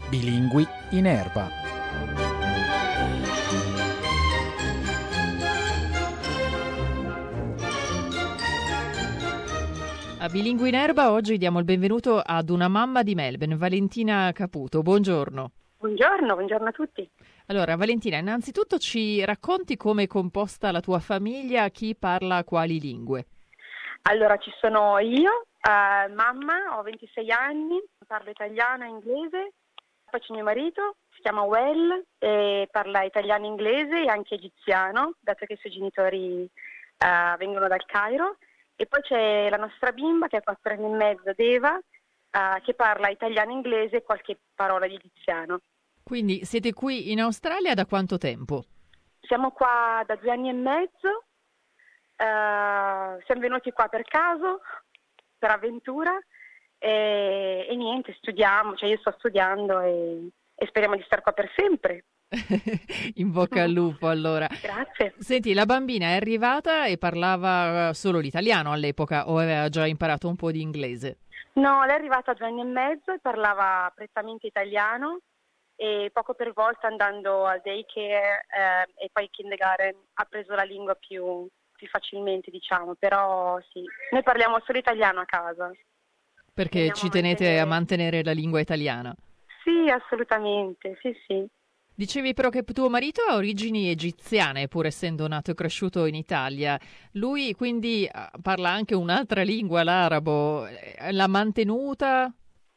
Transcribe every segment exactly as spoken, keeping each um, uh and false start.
Bilingui in erba. A Bilingui in erba oggi diamo il benvenuto ad una mamma di Melbourne, Valentina Caputo. Buongiorno. Buongiorno, buongiorno a tutti. Allora, Valentina, innanzitutto ci racconti come è composta la tua famiglia, chi parla quali lingue? Allora, ci sono io, eh, mamma, ho ventisei anni, parlo italiano e inglese, poi c'è mio marito, si chiama Well, e parla italiano e inglese e anche egiziano, dato che i suoi genitori eh, vengono dal Cairo. E poi c'è la nostra bimba che ha quattro anni e mezzo, Deva, eh, che parla italiano e inglese e qualche parola di egiziano. Quindi siete qui in Australia da quanto tempo? Siamo qua da due anni e mezzo, eh, siamo venuti qua per caso, per avventura e, e niente, studiamo, cioè io sto studiando e, e speriamo di stare qua per sempre. In bocca al lupo allora. Grazie. Senti, la bambina è arrivata e parlava solo l'italiano all'epoca o aveva già imparato un po' di inglese? No, lei è arrivata a due anni e mezzo e parlava prettamente italiano e poco per volta andando al daycare eh, e poi kindergarten ha preso la lingua più, più facilmente, diciamo, però sì, noi parliamo solo italiano a casa. Perché Teniamo ci a tenete mantenere... a mantenere la lingua italiana? Sì, assolutamente, sì sì. Dicevi però che tuo marito ha origini egiziane, pur essendo nato e cresciuto in Italia. Lui quindi parla anche un'altra lingua, l'arabo. L'ha mantenuta?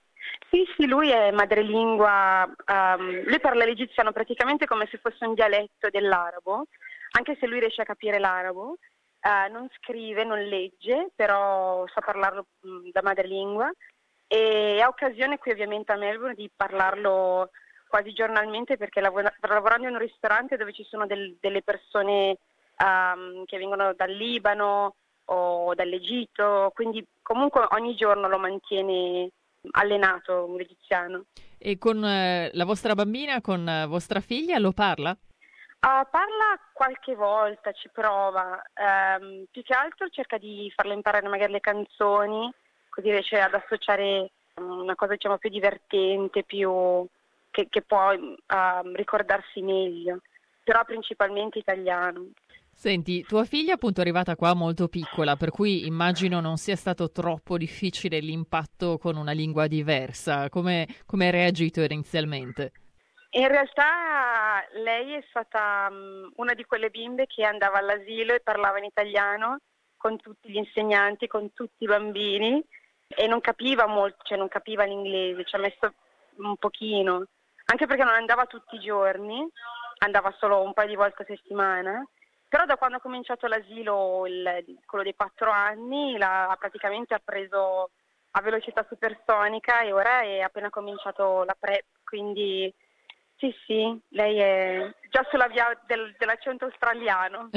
Sì, sì, lui è madrelingua, um, lui parla l'egiziano praticamente come se fosse un dialetto dell'arabo, anche se lui riesce a capire l'arabo, uh, non scrive, non legge, però sa parlarlo mh, da madrelingua e ha occasione qui ovviamente a Melbourne di parlarlo quasi giornalmente perché lavora, lavorando in un ristorante dove ci sono del, delle persone um, che vengono dal Libano o dall'Egitto, quindi comunque ogni giorno lo mantiene allenato l'egiziano. E con eh, la vostra bambina, con eh, vostra figlia, lo parla? Uh, parla qualche volta, ci prova, um, più che altro cerca di farle imparare magari le canzoni, così riesce ad associare una cosa diciamo più divertente, più che, che può uh, ricordarsi meglio, però principalmente italiano. Senti, tua figlia appunto è arrivata qua molto piccola, per cui immagino non sia stato troppo difficile l'impatto con una lingua diversa. Come, come hai reagito inizialmente? In realtà lei è stata um, una di quelle bimbe che andava all'asilo e parlava in italiano con tutti gli insegnanti, con tutti i bambini e non capiva molto, cioè non capiva l'inglese, ci ha messo un pochino, anche perché non andava tutti i giorni, andava solo un paio di volte a settimana. Però da quando ha cominciato l'asilo, il, quello dei quattro anni, la, praticamente ha preso a velocità supersonica e ora è appena cominciato la prep, quindi sì sì, lei è già sulla via del, dell'accento australiano.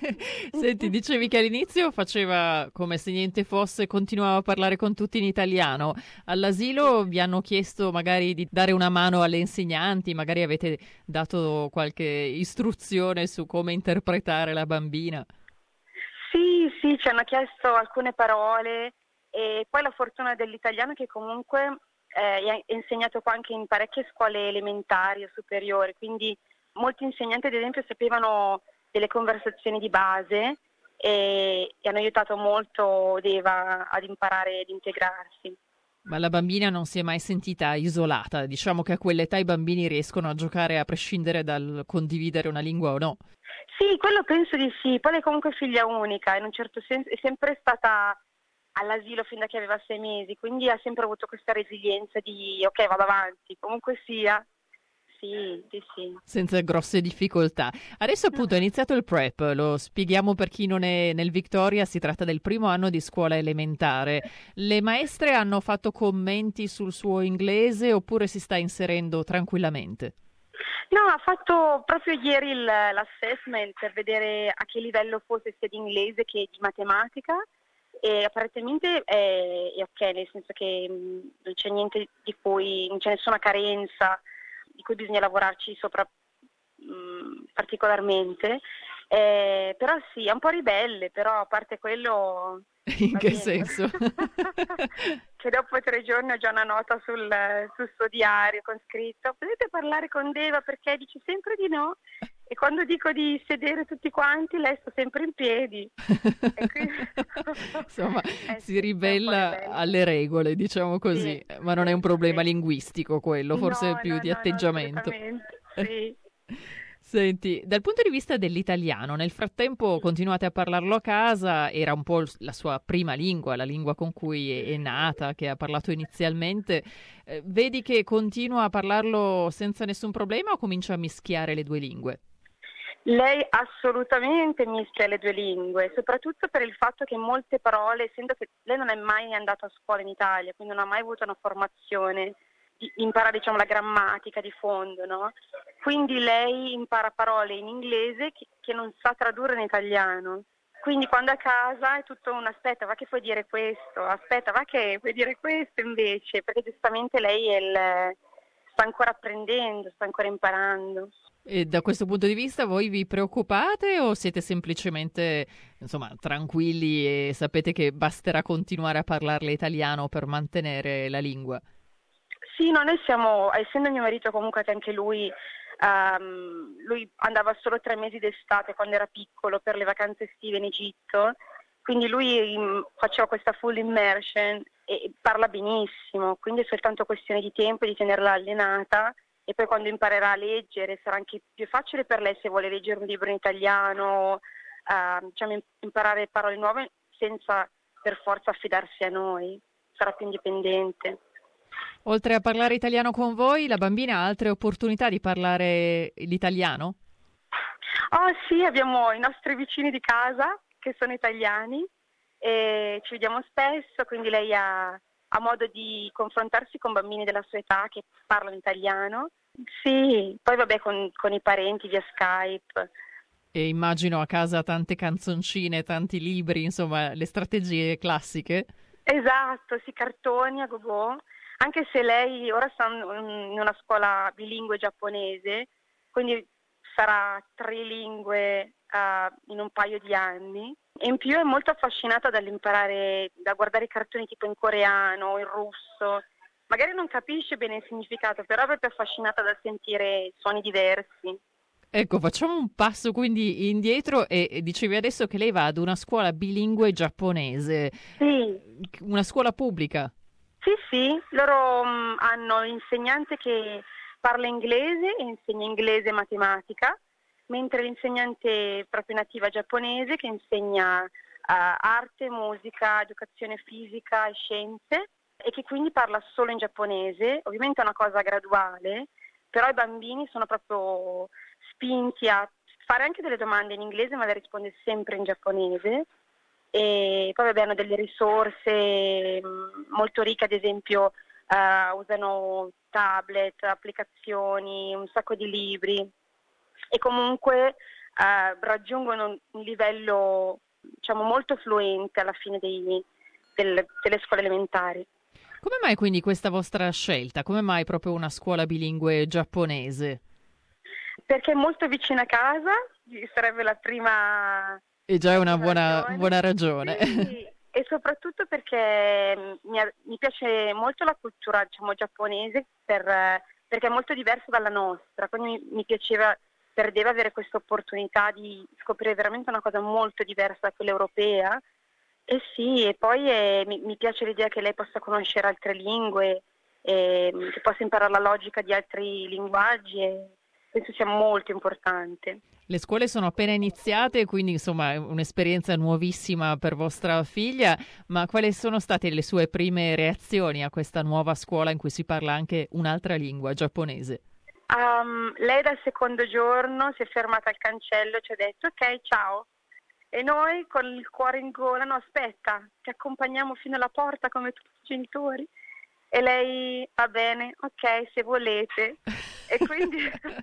Senti, dicevi che all'inizio faceva come se niente fosse, continuava a parlare con tutti in italiano. All'asilo vi hanno chiesto magari di dare una mano alle insegnanti, magari avete dato qualche istruzione su come interpretare la bambina? Sì, sì, ci hanno chiesto alcune parole e poi la fortuna dell'italiano è che comunque eh, è insegnato qua anche in parecchie scuole elementari o superiori, quindi molti insegnanti ad esempio sapevano delle conversazioni di base e, e hanno aiutato molto Deva ad imparare ed integrarsi. Ma la bambina non si è mai sentita isolata? Diciamo che a quell'età i bambini riescono a giocare a prescindere dal condividere una lingua o no? Sì, quello penso di sì. Poi lei comunque è figlia unica, in un certo senso è sempre stata all'asilo fin da che aveva sei mesi, quindi ha sempre avuto questa resilienza di ok, vado avanti, comunque sia. Sì, sì, sì. Senza grosse difficoltà. Adesso appunto è iniziato il prep, lo spieghiamo per chi non è nel Victoria, si tratta del primo anno di scuola elementare. Le maestre hanno fatto commenti sul suo inglese oppure si sta inserendo tranquillamente? No, ha fatto proprio ieri il, l'assessment per vedere a che livello fosse sia di inglese che di matematica e apparentemente è, è ok, nel senso che mh, non c'è niente di cui, non c'è nessuna carenza di cui bisogna lavorarci sopra mh, particolarmente, eh, però sì, è un po' ribelle, però a parte quello In Va che bene. senso? Che dopo tre giorni ho già una nota sul, sul suo diario con scritto: potete parlare con Deva perché dice sempre di no, e quando dico di sedere tutti quanti lei sta sempre in piedi. E quindi... Insomma, eh si sì, è un po' ribella ribelle. alle regole, diciamo così, Sì, ma non è sì, un problema sì. linguistico quello, forse è No, più no, di no, no, atteggiamento. assolutamente, sì. Senti, dal punto di vista dell'italiano, nel frattempo continuate a parlarlo a casa, era un po' il- la sua prima lingua, la lingua con cui è, è nata, che ha parlato inizialmente. Eh, vedi che continua a parlarlo senza nessun problema o comincia a mischiare le due lingue? Lei assolutamente mischia le due lingue, soprattutto per il fatto che molte parole, essendo che lei non è mai andata a scuola in Italia, quindi non ha mai avuto una formazione di imparare, diciamo, la grammatica di fondo, no? Quindi lei impara parole in inglese che, che non sa tradurre in italiano. Quindi quando è a casa è tutto un: aspetta, va che puoi dire questo, aspetta, va che puoi dire questo invece, perché giustamente lei è il- sta ancora apprendendo, sta ancora imparando. E da questo punto di vista voi vi preoccupate o siete semplicemente, insomma, tranquilli e sapete che basterà continuare a parlarle italiano per mantenere la lingua? Sì, no, noi siamo, essendo mio marito comunque che anche lui, ehm, lui andava solo tre mesi d'estate quando era piccolo per le vacanze estive in Egitto, quindi lui mm, faceva questa full immersion e parla benissimo, quindi è soltanto questione di tempo e di tenerla allenata, e poi quando imparerà a leggere sarà anche più facile per lei se vuole leggere un libro in italiano, ehm, diciamo, imparare parole nuove senza per forza affidarsi a noi, sarà più indipendente. Oltre a parlare italiano con voi, la bambina ha altre opportunità di parlare l'italiano? Oh sì, abbiamo i nostri vicini di casa che sono italiani e ci vediamo spesso, quindi lei ha, ha modo di confrontarsi con bambini della sua età che parlano italiano. Sì, poi vabbè con, con i parenti via Skype. E immagino a casa tante canzoncine, tanti libri, insomma, le strategie classiche. Esatto, sì, cartoni a gogo, anche se lei ora sta in in una scuola bilingue giapponese, quindi sarà trilingue eh, in un paio di anni. E in più è molto affascinata dall'imparare, da guardare i cartoni tipo in coreano, in russo. Magari non capisce bene il significato, però è proprio affascinata dal sentire suoni diversi. Ecco, facciamo un passo quindi indietro e, e dicevi adesso che lei va ad una scuola bilingue giapponese, Sì, una scuola pubblica. sì, sì, loro mh, hanno l'insegnante che parla inglese e insegna inglese e matematica, mentre l'insegnante proprio nativa giapponese che insegna eh, arte, musica, educazione fisica e scienze, e che quindi parla solo in giapponese. Ovviamente è una cosa graduale, però i bambini sono proprio spinti a fare anche delle domande in inglese, ma le risponde sempre in giapponese. E poi vabbè, hanno delle risorse mh, molto ricche, ad esempio eh, usano tablet, applicazioni, un sacco di libri, e comunque eh, raggiungono un livello, diciamo, molto fluente alla fine dei- del- delle scuole elementari. Come mai quindi questa vostra scelta? Come mai proprio una scuola bilingue giapponese? Perché è molto vicina a casa, sarebbe la prima, È già la una prima buona, ragione. buona ragione. Sì, e soprattutto perché mm, mi, mi piace molto la cultura, diciamo, giapponese, per, eh, perché è molto diversa dalla nostra, quindi mi, mi piaceva, perdeva avere questa opportunità di scoprire veramente una cosa molto diversa da quella europea. E sì, e poi eh, mi, mi piace l'idea che lei possa conoscere altre lingue, e, mm, che possa imparare la logica di altri linguaggi, e penso sia molto importante. Le scuole sono appena iniziate, quindi insomma è un'esperienza nuovissima per vostra figlia, ma quali sono state le sue prime reazioni a questa nuova scuola in cui si parla anche un'altra lingua, giapponese? Um, lei dal secondo giorno si è fermata al cancello e ci ha detto: ok, ciao. E noi con il cuore in gola: no, aspetta, ti accompagniamo fino alla porta come tutti i genitori. E lei: va bene, ok, se volete. E quindi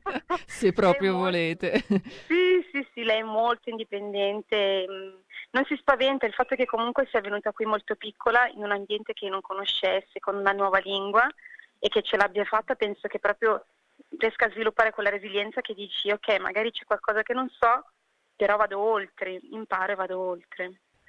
Se lei è proprio molto- volete. Sì, sì, sì, lei è molto indipendente, mh, non si spaventa il fatto che comunque sia venuta qui molto piccola in un ambiente che non conoscesse, con una nuova lingua, e che ce l'abbia fatta. Penso che proprio riesca a sviluppare quella resilienza che dici: ok, magari c'è qualcosa che non so, però vado oltre, imparo e vado oltre.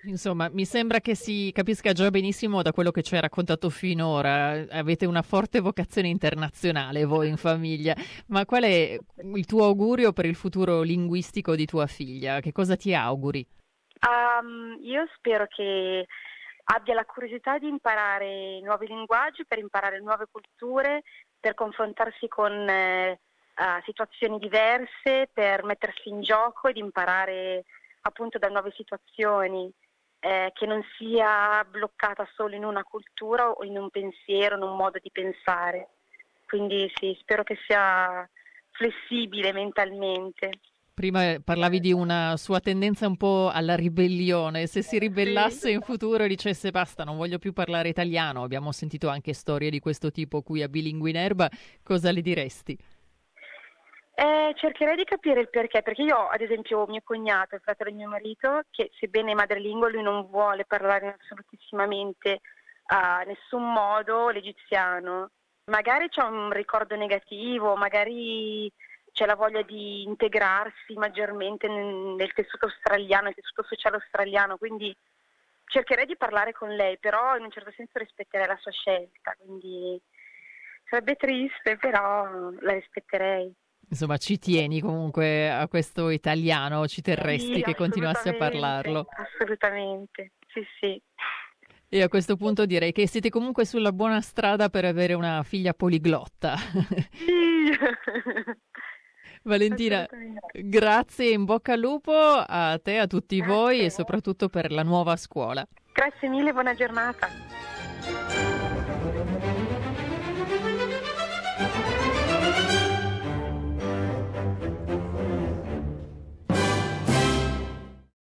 Insomma, mi sembra che si capisca già benissimo da quello che ci hai raccontato finora. Avete una forte vocazione internazionale voi in famiglia. Ma qual è il tuo augurio per il futuro linguistico di tua figlia? Che cosa ti auguri? Um, io spero che abbia la curiosità di imparare nuovi linguaggi, per imparare nuove culture, per confrontarsi con eh, uh, situazioni diverse, per mettersi in gioco ed imparare appunto da nuove situazioni. Eh, che non sia bloccata solo in una cultura o in un pensiero, in un modo di pensare. Quindi sì, spero che sia flessibile mentalmente. Prima parlavi di una sua tendenza un po' alla ribellione. Se si ribellasse Sì. in futuro e dicesse basta, non voglio più parlare italiano, abbiamo sentito anche storie di questo tipo qui a Bilinguinerba, cosa le diresti? Eh, cercherei di capire il perché, perché io ad esempio ho mio cognato, il fratello di mio marito, che sebbene è madrelingua lui non vuole parlare assolutissimamente a nessun modo l'egiziano. Magari c'è un ricordo negativo, magari c'è la voglia di integrarsi maggiormente nel, nel tessuto australiano, nel tessuto sociale australiano, quindi cercherei di parlare con lei, però in un certo senso rispetterei la sua scelta, quindi sarebbe triste, però la rispetterei. Insomma, ci tieni comunque a questo italiano, ci terresti Sì, che continuasse a assolutamente, parlarlo. assolutamente, sì sì. E a questo punto direi che siete comunque sulla buona strada per avere una figlia poliglotta. Sì. Valentina, Assolutamente. grazie e in bocca al lupo a te, a tutti Grazie. voi e soprattutto per la nuova scuola. Grazie mille, buona giornata.